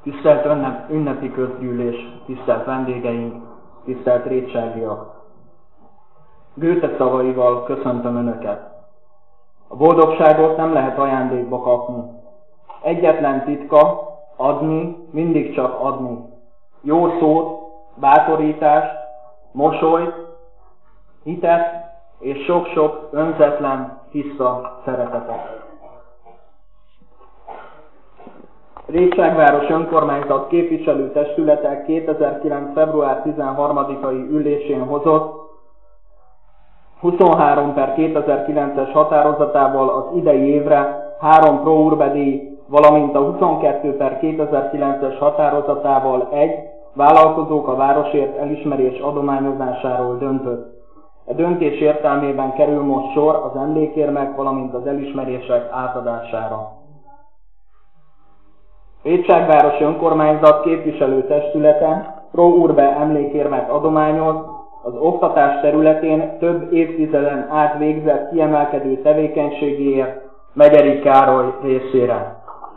Tisztelt ünnepi közgyűlés, tisztelt vendégeink, tisztelt rétságiak! Goethe szavaival köszöntöm Önöket. A boldogságot nem lehet ajándékba kapni. Egyetlen titka adni, mindig csak adni. Jó szót, bátorítást, mosolyt, hitet és sok-sok önzetlen, tiszta szeretetet. Rétságváros önkormányzat képviselőtestülete 2009. február 13-ai ülésén hozott 23/2009-es határozatával az idei évre 3 pro urbe díj, valamint a 22/2009-es határozatával 1 vállalkozók a városért elismerés adományozásáról döntött. A döntés értelmében kerül most sor az emlékérmek, valamint az elismerések átadására. Rétságváros önkormányzat képviselőtestülete pro urbe emlékérmet adományoz az oktatás területén több évtizeden át végzett kiemelkedő tevékenységéért Megyeri Károly részére.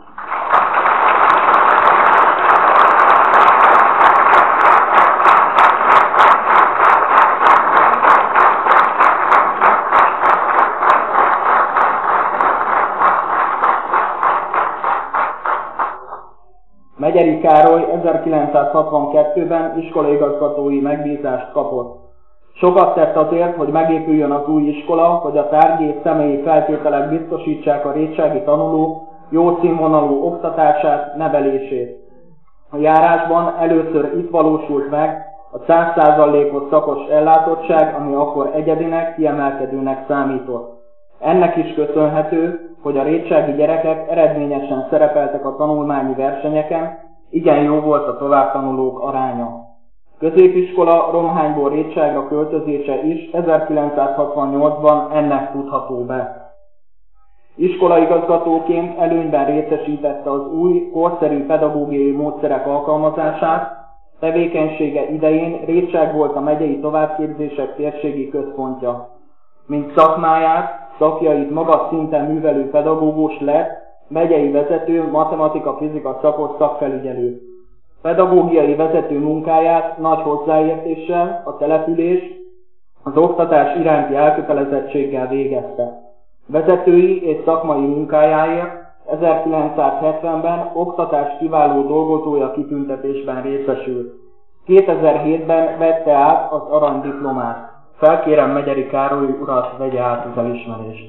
Megyeri Károly 1962-ben iskolaigazgatói megbízást kapott. Sokat tett azért, hogy megépüljön az új iskola, hogy a tárgyi és személyi feltételek biztosítsák a rétsági tanulók jó színvonalú oktatását, nevelését. A járásban először itt valósult meg a 100%-os szakos ellátottság, ami akkor egyedinek, kiemelkedőnek számított. Ennek is köszönhető, hogy a rétsági gyerekek eredményesen szerepeltek a tanulmányi versenyeken, igen jó volt a továbbtanulók aránya. Középiskola Romhányból Rétságra költözése is 1968-ban ennek tudható be. Iskolaigazgatóként előnyben részesítette az új, korszerű pedagógiai módszerek alkalmazását, tevékenysége idején Rétság volt a megyei továbbképzések térségi központja. Mint szakmáját, szakjait magas szinten művelő pedagógus lett, megyei vezető, matematika-fizika szakos szakfelügyelő. Pedagógiai vezető munkáját nagy hozzáértéssel, a település, az oktatás iránti elkötelezettséggel végezte. Vezetői és szakmai munkájáért 1970-ben oktatás kiváló dolgozója kitüntetésben részesült. 2007-ben vette át az aranydiplomát. Felkérem Megyeri Károly urat, vegye át az elismerést.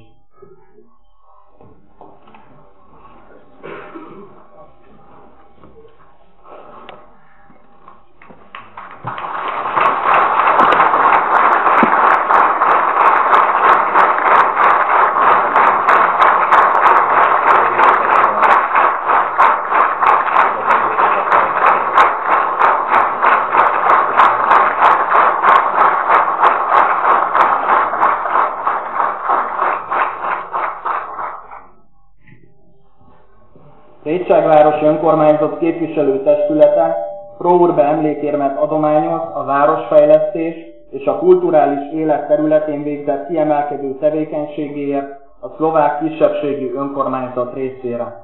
Rétságváros önkormányzat képviselőtestülete pro urbe emlékérmet adományoz a városfejlesztés és a kulturális élet területén végzett kiemelkedő tevékenységéért a szlovák kisebbségi önkormányzat részére.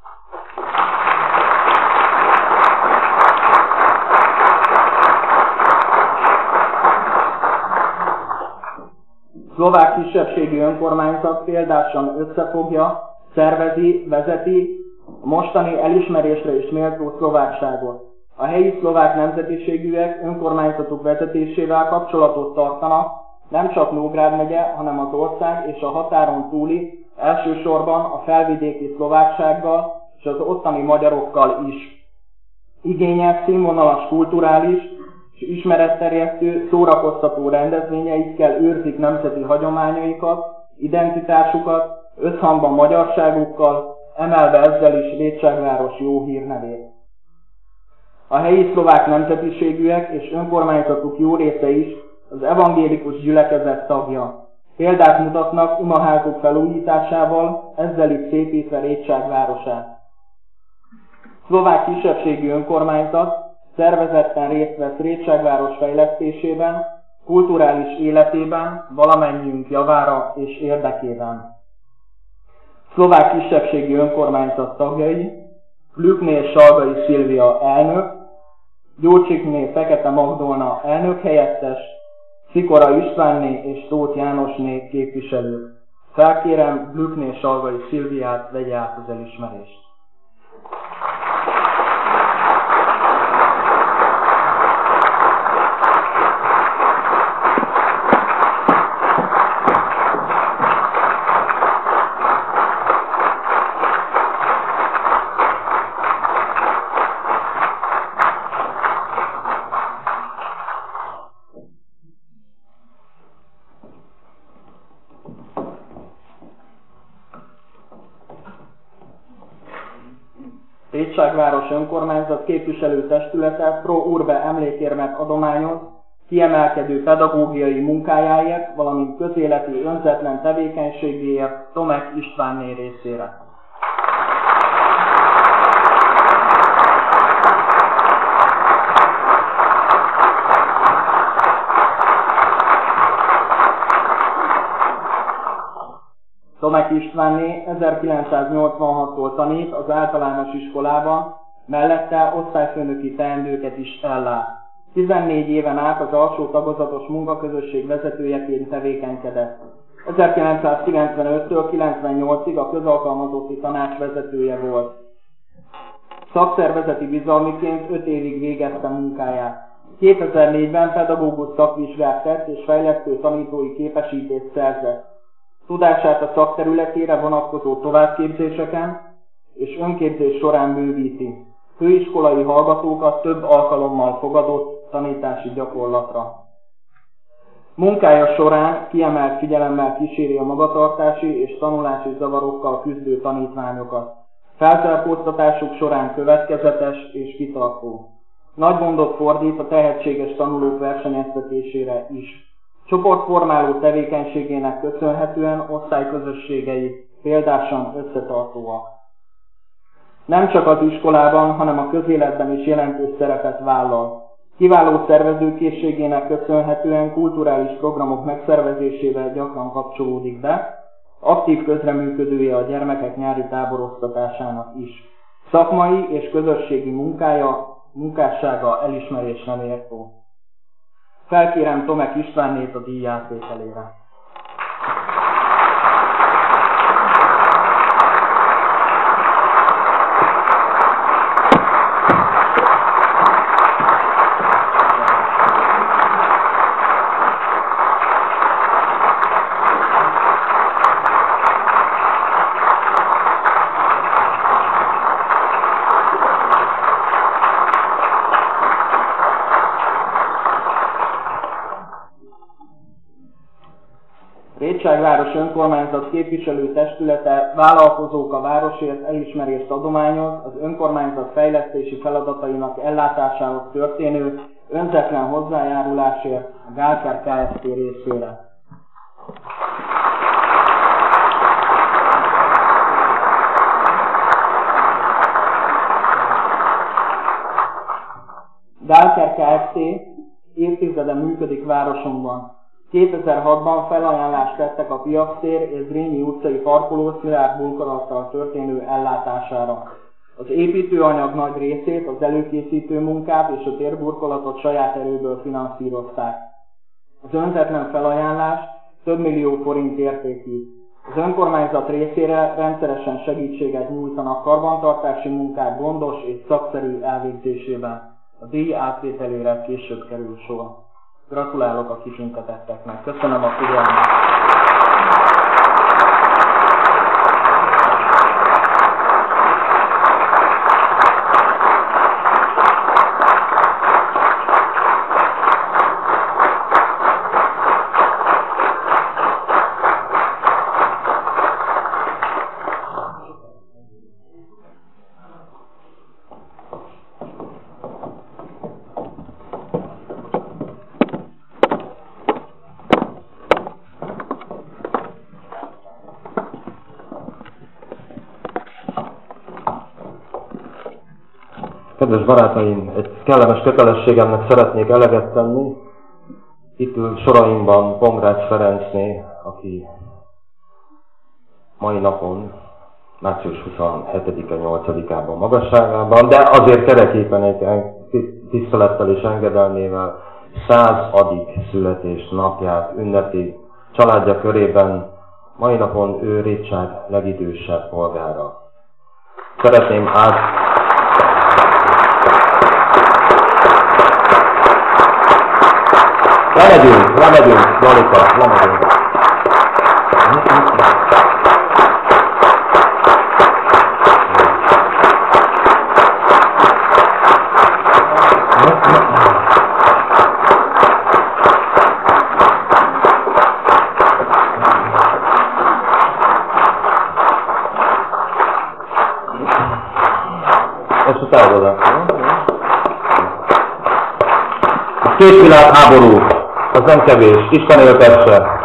Szlovák kisebbségi önkormányzat példásan összefogja, szervezi, vezeti a mostani elismerésre is méltó szlovákságot. A helyi szlovák nemzetiségűek önkormányzatok vezetésével kapcsolatot tartanak, nem csak Nógrád megye, hanem az ország és a határon túli, elsősorban a felvidéki szlováksággal és az ottani magyarokkal is. Igényes, színvonalas kulturális és ismeretterjesztő, szórakoztató rendezvényeikkel őrzik nemzeti hagyományaikat, identitásukat, összhangban magyarságukkal, emelve ezzel is Rétságváros jó hírnevét. A helyi szlovák nemzetiségűek és önkormányzatuk jó része is az evangélikus gyülekezet tagja. Példát mutatnak imaházuk felújításával, ezzel is szépítve Rétságvárosát. Szlovák kisebbségű önkormányzat szervezetten részt vesz Rétságváros fejlesztésében, kulturális életében, valamennyiünk javára és érdekében. Szlovák kisebbségi önkormányzat tagjai Blükné Salgai Szilvia elnök, Gyurcsikné Fekete Magdolna elnök helyettes, Szikora Istvánné és Tóth Jánosné képviselők. Felkérem Blükné Salgai Szilviát, vegye át az elismerést. Pécságváros önkormányzat képviselőtestülete pro urbe emlékérmet adományoz kiemelkedő pedagógiai munkájáért, valamint közéleti önzetlen tevékenységéért Tomek Istvánné részére. Tomek Istvánné 1986-tól tanít az általános iskolában, mellette osztályfőnöki teendőket is ellát. 14 éven át az alsó tagozatos munkaközösség vezetőjeként tevékenykedett. 1995-től 98-ig a közalkalmazotti tanács vezetője volt. Szakszervezeti bizalmiként 5 évig végezte munkáját. 2004-ben pedagógus szakvizsgát tett és fejlesztő tanítói képesítést szerzett. Tudását a szakterületére vonatkozó továbbképzéseken és önképzés során bővíti. Főiskolai hallgatókat több alkalommal fogadott tanítási gyakorlatra. Munkája során kiemelt figyelemmel kíséri a magatartási és tanulási zavarokkal küzdő tanítványokat. Felzárkóztatásuk során következetes és kitartó. Nagy gondot fordít a tehetséges tanulók versenyeztetésére is. Csoportformáló tevékenységének köszönhetően osztályközösségei példásan összetartóak. Nem csak az iskolában, hanem a közéletben is jelentős szerepet vállal. Kiváló szervezőkészségének köszönhetően kulturális programok megszervezésével gyakran kapcsolódik be, aktív közreműködője a gyermekek nyári táboroztatásának is. Szakmai és közösségi munkássága elismerésre méltó. Felkérem Tomek Istvánnét a díj átvételére. Pécságváros önkormányzat képviselőtestülete vállalkozók a városért elismerést adományoz az önkormányzat fejlesztési feladatainak ellátásához történő önzetlen hozzájárulásért a Gálker Kft. Részére. Gálker Kft. Évtizede működik városunkban. 2006-ban felajánlást tettek a Piactér és Zrínyi utcai parkoló szilárd burkolattal történő ellátására. Az építőanyag nagy részét, az előkészítő munkát és a térburkolatot saját erőből finanszírozták. Az önzetlen felajánlás több millió forint értékű. Az önkormányzat részére rendszeresen segítséget nyújtanak karbantartási munkák gondos és szakszerű elvégzésében. A díj átvételére később kerül sor. Gratulálok a kitüntetetteknek. Köszönöm a figyelmet! Kedves barátaim, egy kellemes kötelességemnek szeretnék eleget tenni. Itt ül soraimban Pongrácz Ferencné, aki mai napon március 27-e 8-ában magasságában, de azért kereképpen egy tisztelettel és engedelmével 100. születésnapját ünnepi családja körében. Mai napon ő Rétság legidősebb polgára. Szeretném Lemegyünk, Lalika, lemegyünk. Ezt utálod oda. A két világháború, az nem kevés, Isten éltesse!